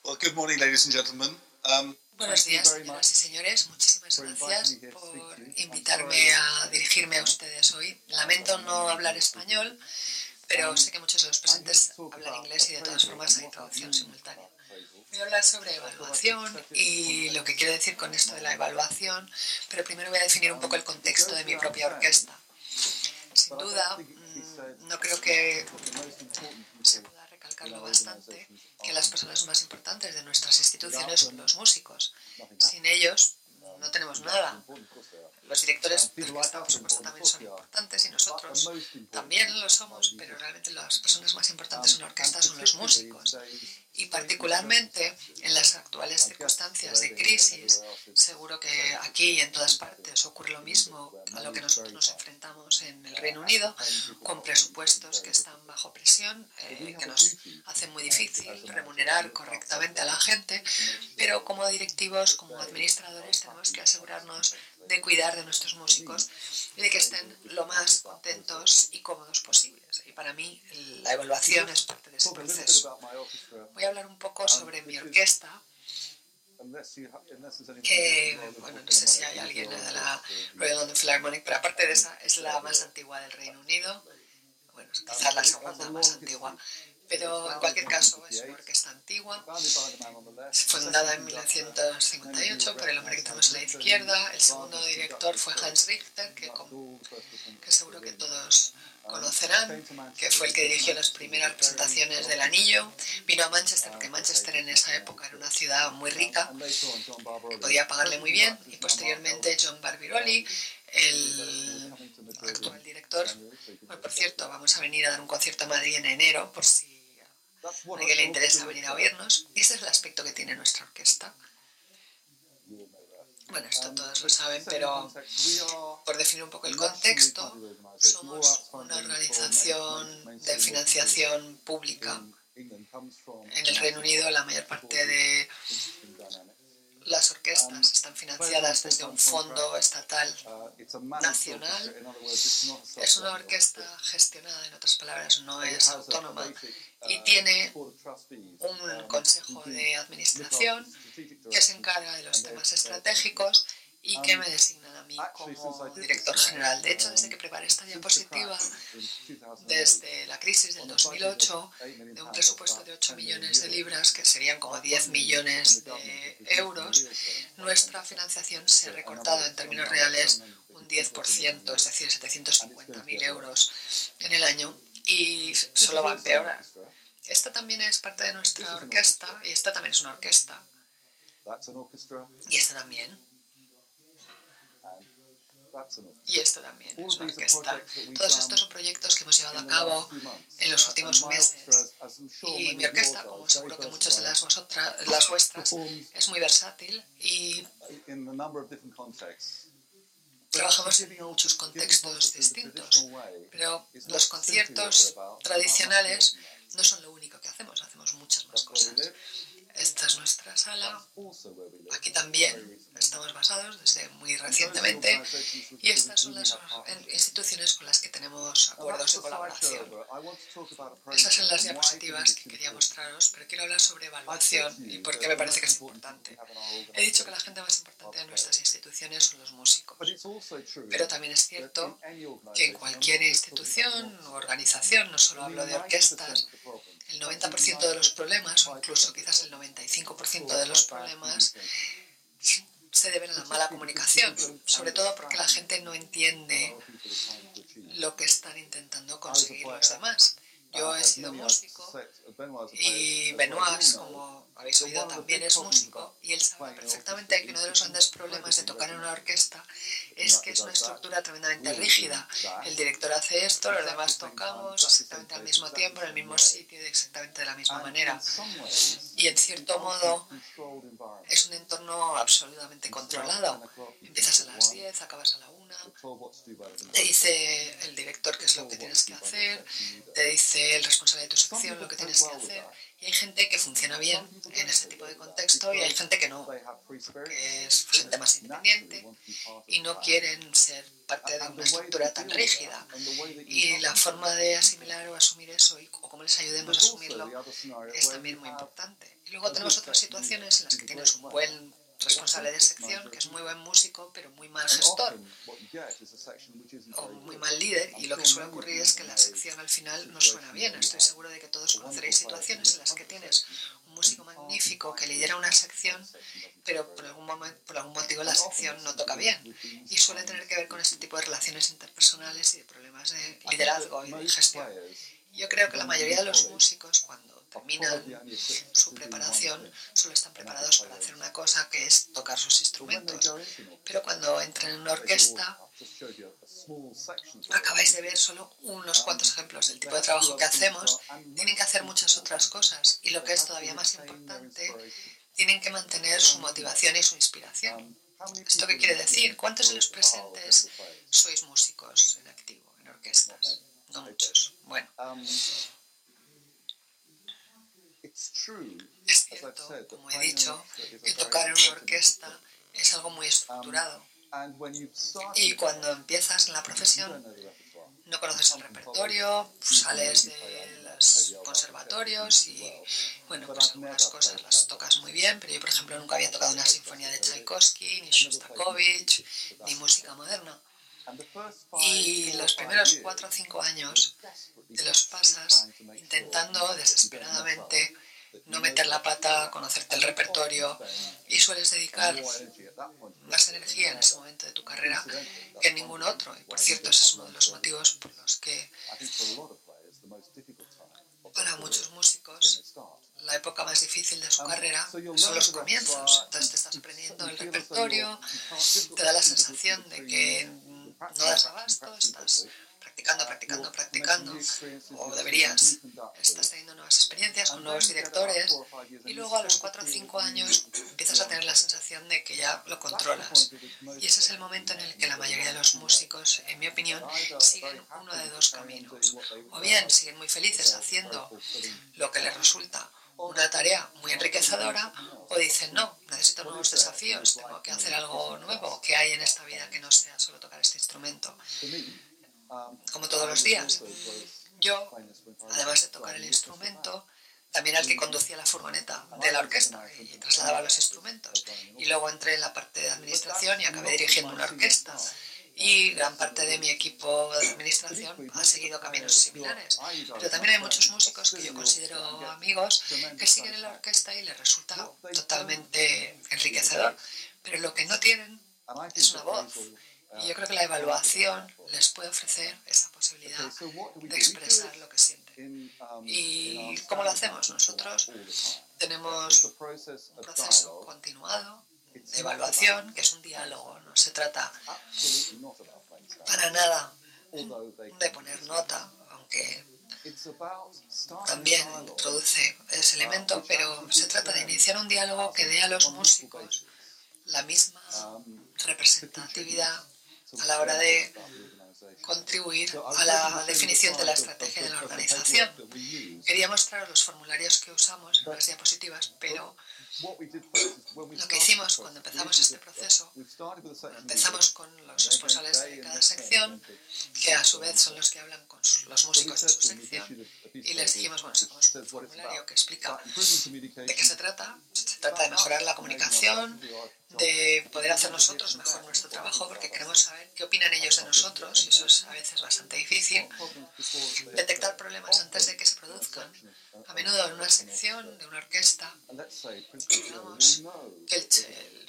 Well, good morning, ladies and gentlemen. Buenos días, señoras y señores. Muchísimas gracias por invitarme a dirigirme a ustedes hoy. Lamento no hablar español, pero sé que muchos de los presentes hablan inglés y de todas formas hay traducción simultánea. Voy a hablar sobre evaluación y lo que quiero decir con esto de la evaluación, pero primero voy a definir un poco el contexto de mi propia orquesta. Sin duda, no creo que se pueda recalcarlo bastante, que las personas más importantes de nuestras instituciones son los músicos. Sin ellos no tenemos nada. Los directores de orquesta, por supuesto, también son importantes y nosotros también lo somos, pero realmente las personas más importantes en la orquesta son los músicos. Y particularmente en las actuales circunstancias de crisis, seguro que aquí y en todas partes ocurre lo mismo a lo que nosotros nos enfrentamos en el Reino Unido, con presupuestos que están bajo presión, que nos hacen muy difícil remunerar correctamente a la gente, pero como directivos, como administradores, tenemos que asegurarnos de cuidar de nuestros músicos y de que estén lo más contentos y cómodos posibles. Y para mí la evaluación es parte de ese proceso. Voy a hablar un poco sobre mi orquesta, que, bueno, no sé si hay alguien de la Royal London Philharmonic, pero aparte de esa, es la más antigua del Reino Unido. Bueno, es quizás la segunda más antigua. Pero en cualquier caso es una orquesta antigua, fundada en 1958 por el hombre que tenemos a la izquierda. El segundo director fue Hans Richter, que seguro que todos conocerán, que fue el que dirigió las primeras representaciones del Anillo. Vino a Manchester, porque Manchester en esa época era una ciudad muy rica, que podía pagarle muy bien, y posteriormente John Barbirolli, el actual director. Bueno, por cierto, vamos a venir a dar un concierto a Madrid en enero, por si a alguien le interesa venir a oírnos. Y ese es el aspecto que tiene nuestra orquesta. Bueno, esto todos lo saben, pero por definir un poco el contexto, somos una organización de financiación pública. En el Reino Unido, la mayor parte de las orquestas están financiadas desde un fondo estatal nacional. Es una orquesta gestionada, en otras palabras, no es autónoma, y tiene un consejo de administración que se encarga de los temas estratégicos y que me designan a mí como director general. De hecho, desde que preparé esta diapositiva, desde la crisis del 2008, de un presupuesto de 8 millones de libras, que serían como 10 millones de euros, nuestra financiación se ha recortado en términos reales un 10%, es decir, 750.000 euros en el año, y solo va a empeorar. Esta también es parte de nuestra orquesta, y esta también es una orquesta. Y esta también. Y esto también es una orquesta. Todos estos son proyectos que hemos llevado a cabo en los últimos meses. Y mi orquesta, como seguro que muchas de las vuestras, es muy versátil y trabajamos en muchos contextos distintos. Pero los conciertos tradicionales no son lo único que hacemos, hacemos muchas más cosas. Esta es nuestra sala. Aquí también estamos basados desde muy recientemente y estas son las instituciones con las que tenemos acuerdos de colaboración. Esas son las diapositivas que quería mostraros, pero quiero hablar sobre evaluación y por qué me parece que es importante. He dicho que la gente más importante de nuestras instituciones son los músicos, pero también es cierto que en cualquier institución o organización, no solo hablo de orquestas, el 90% de los problemas, o incluso quizás el 95% de los problemas, se deben a la mala comunicación, sobre todo porque la gente no entiende lo que están intentando conseguir los demás. Yo he sido músico y Benoit, como habéis oído, también es músico y él sabe perfectamente que uno de los grandes problemas de tocar en una orquesta es que es una estructura tremendamente rígida. El director hace esto, los demás tocamos exactamente al mismo tiempo, en el mismo sitio y exactamente de la misma manera. Y en cierto modo es un entorno absolutamente controlado. Empiezas a las 10, acabas a la 1, te dice el director qué es lo que tienes que hacer, te dice el responsable de tu sección lo que tienes que hacer, Y hay gente que funciona bien en ese tipo de contexto y hay gente que no, que es gente más independiente y no quieren ser parte de una estructura tan rígida. Y la forma de asimilar o asumir eso o cómo les ayudemos a asumirlo es también muy importante. Y luego tenemos otras situaciones en las que tienes un buen responsable de sección que es muy buen músico pero muy mal gestor o muy mal líder, y lo que suele ocurrir es que la sección al final no suena bien. Estoy seguro de que todos conoceréis situaciones en las que tienes un músico magnífico que lidera una sección, pero por algún motivo la sección no toca bien, y suele tener que ver con este tipo de relaciones interpersonales y de problemas de liderazgo y de gestión. Yo creo que la mayoría de los músicos, cuando terminan su preparación, solo están preparados para hacer una cosa, que es tocar sus instrumentos. Pero cuando entran en una orquesta, acabáis de ver solo unos cuantos ejemplos del tipo de trabajo que hacemos. Tienen que hacer muchas otras cosas, y lo que es todavía más importante, tienen que mantener su motivación y su inspiración. ¿Esto qué quiere decir? ¿Cuántos de los presentes sois músicos en activo, en orquestas? No muchos. Bueno. Es cierto, como he dicho, que tocar en una orquesta es algo muy estructurado. Y cuando empiezas en la profesión, no conoces el repertorio, sales de los conservatorios y, bueno, pues algunas cosas las tocas muy bien, pero yo, por ejemplo, nunca había tocado una sinfonía de Tchaikovsky, ni Shostakovich, ni música moderna. Y los primeros 4 o 5 años te los pasas intentando desesperadamente no meter la pata, conocerte el repertorio, y sueles dedicar más energía en ese momento de tu carrera que en ningún otro. Y por cierto, ese es uno de los motivos por los que para muchos músicos la época más difícil de su carrera son los comienzos. Entonces te estás aprendiendo el repertorio, te da la sensación de que no das abasto, estás practicando, o deberías. Estás teniendo nuevas experiencias con nuevos directores, y luego a los 4 o 5 años empiezas a tener la sensación de que ya lo controlas. Y ese es el momento en el que la mayoría de los músicos, en mi opinión, siguen uno de dos caminos. O bien siguen muy felices haciendo lo que les resulta una tarea muy enriquecedora, o dicen, no, necesito nuevos desafíos, tengo que hacer algo nuevo. ¿Qué hay en esta vida que no sea solo tocar este instrumento? Como todos los días. Yo, además de tocar el instrumento, también era el que conducía la furgoneta de la orquesta y trasladaba los instrumentos. Y luego entré en la parte de administración y acabé dirigiendo una orquesta. Y gran parte de mi equipo de administración ha seguido caminos similares. Pero también hay muchos músicos que yo considero amigos que siguen en la orquesta y les resulta totalmente enriquecedor. Pero lo que no tienen es una voz. Y yo creo que la evaluación les puede ofrecer esa posibilidad de expresar lo que sienten. ¿Y cómo lo hacemos? Nosotros tenemos un proceso continuado de evaluación, que es un diálogo. No se trata para nada de poner nota, aunque también introduce ese elemento, pero se trata de iniciar un diálogo que dé a los músicos la misma representatividad a la hora de contribuir a la definición de la estrategia de la organización. Quería mostrar los formularios que usamos en las diapositivas, pero lo que hicimos cuando empezamos este proceso, empezamos con los responsables de cada sección, que a su vez son los que hablan con los músicos de su sección, y les dijimos, bueno, sacamos un formulario que explica de qué se trata. Se trata de mejorar la comunicación, de poder hacer nosotros mejor nuestro trabajo, porque queremos saber qué opinan ellos de nosotros, y eso es a veces bastante difícil. Detectar problemas antes de que se produzcan. A menudo en una sección de una orquesta, digamos que el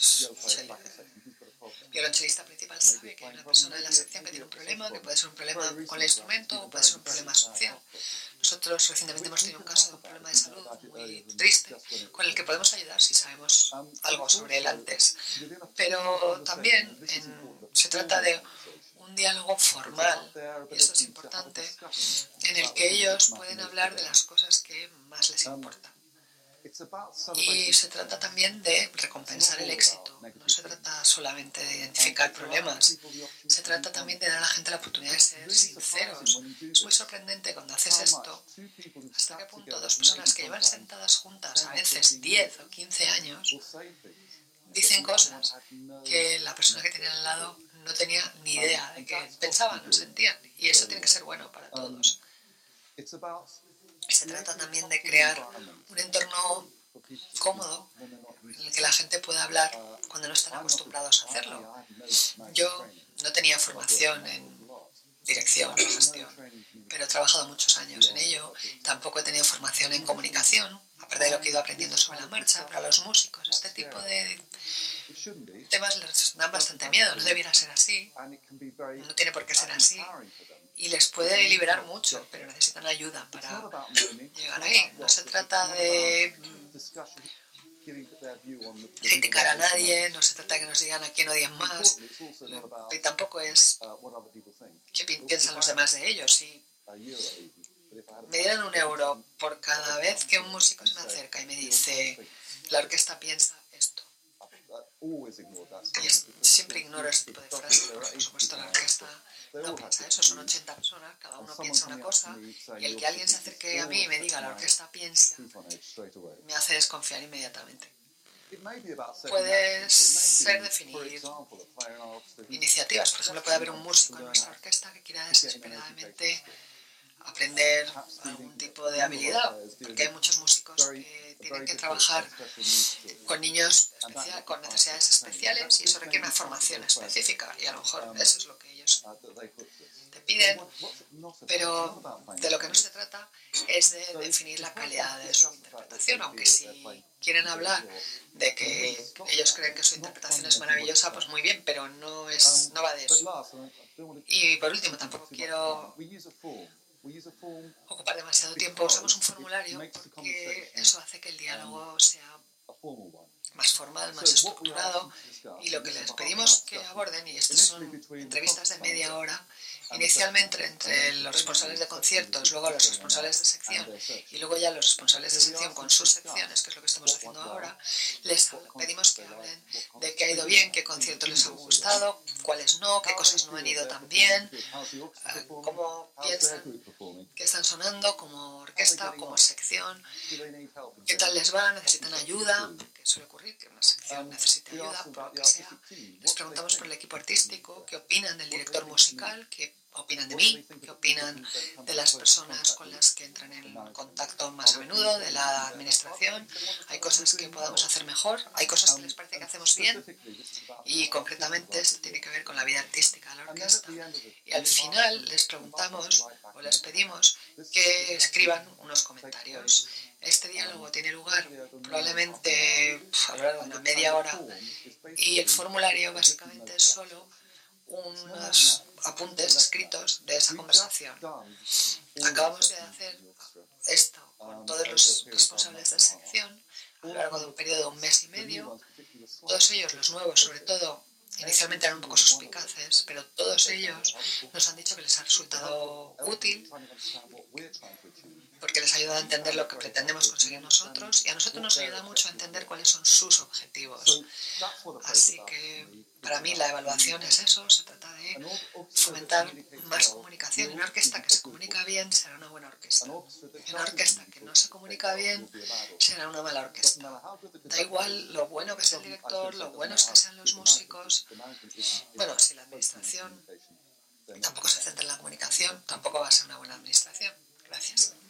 violonchelista principal sabe que hay una persona en la sección que tiene un problema, que puede ser un problema con el instrumento o puede ser un problema social. Nosotros recientemente hemos tenido un caso de un problema de salud muy triste, con el que podemos ayudar si sabemos algo sobre él antes. Pero también se trata de un diálogo formal, y eso es importante, en el que ellos pueden hablar de las cosas que más les importan. Y se trata también de recompensar el éxito. No se trata solamente de identificar problemas. Se trata también de dar a la gente la oportunidad de ser sinceros. Es muy sorprendente cuando haces esto, hasta qué punto dos personas que llevan sentadas juntas a veces 10 o 15 años dicen cosas que la persona que tenía al lado no tenía ni idea de que pensaban o sentían. Y eso tiene que ser bueno para todos. Se trata también de crear un entorno cómodo en el que la gente pueda hablar cuando no están acostumbrados a hacerlo. Yo no tenía formación en dirección o gestión, pero he trabajado muchos años en ello. Tampoco he tenido formación en comunicación, aparte de lo que he ido aprendiendo sobre la marcha. Pero a los músicos este tipo de temas les dan bastante miedo. No debiera ser así, no tiene por qué ser así. Y les puede liberar mucho, pero necesitan ayuda para llegar ahí. No se trata de criticar a nadie, no se trata de que nos digan a quién odian más, y tampoco es qué piensan los demás de ellos. Si me dieran €1 por cada vez que un músico se me acerca y me dice la orquesta piensa esto, y siempre ignoro este tipo de frases, porque por supuesto la orquesta no piensa eso, son 80 personas, cada uno piensa una cosa, y el que alguien se acerque a mí y me diga la orquesta piensa, me hace desconfiar inmediatamente. Puede ser definir iniciativas. Por ejemplo, puede haber un músico en nuestra orquesta que quiera desesperadamente aprender algún tipo de habilidad, porque hay muchos músicos que tienen que trabajar con niños con necesidades especiales y eso requiere una formación específica, y a lo mejor eso es lo que ellos te piden, pero de lo que no se trata es de definir la calidad de su interpretación, aunque si quieren hablar de que ellos creen que su interpretación es maravillosa, pues muy bien, pero no va de eso. Y por último, tampoco quiero ocupar demasiado tiempo. Usamos un formulario porque eso hace que el diálogo sea más formal, más estructurado, y lo que les pedimos que aborden, y estas son entrevistas de media hora, inicialmente entre los responsables de conciertos, luego los responsables de sección y luego ya los responsables de sección con sus secciones, que es lo que estamos haciendo ahora. Les pedimos que hablen de qué ha ido bien, qué conciertos les han gustado, cuáles no, qué cosas no han ido tan bien, cómo piensan que están sonando como orquesta o como sección, qué tal les va, necesitan ayuda, que suele ocurrir que una sección necesite ayuda por lo que sea. Les preguntamos por el equipo artístico, qué opinan del director musical, qué opinan de mí, qué opinan de las personas con las que entran en contacto más a menudo, de la administración. Hay cosas que podamos hacer mejor, hay cosas que les parece que hacemos bien, y concretamente esto tiene que ver con la vida artística de la orquesta. Y al final les preguntamos o les pedimos que escriban unos comentarios. Este diálogo tiene lugar probablemente a lo largo de una media hora, y el formulario básicamente es solo unos apuntes escritos de esa conversación. Acabamos de hacer esto con todos los responsables de sección a lo largo de un periodo de 1 mes y medio. Todos ellos, los nuevos sobre todo, inicialmente eran un poco suspicaces, pero todos ellos nos han dicho que les ha resultado útil porque les ayuda a entender lo que pretendemos conseguir nosotros, y a nosotros nos ayuda mucho a entender cuáles son sus objetivos. Así que para mí la evaluación es eso, se trata de fomentar más comunicación. Una orquesta que se comunica bien será una buena orquesta. Una orquesta que no se comunica bien será una mala orquesta. Da igual lo bueno que sea el director, lo buenos que sean los músicos. Bueno, si la administración tampoco se centra en la comunicación, tampoco va a ser una buena administración. Gracias.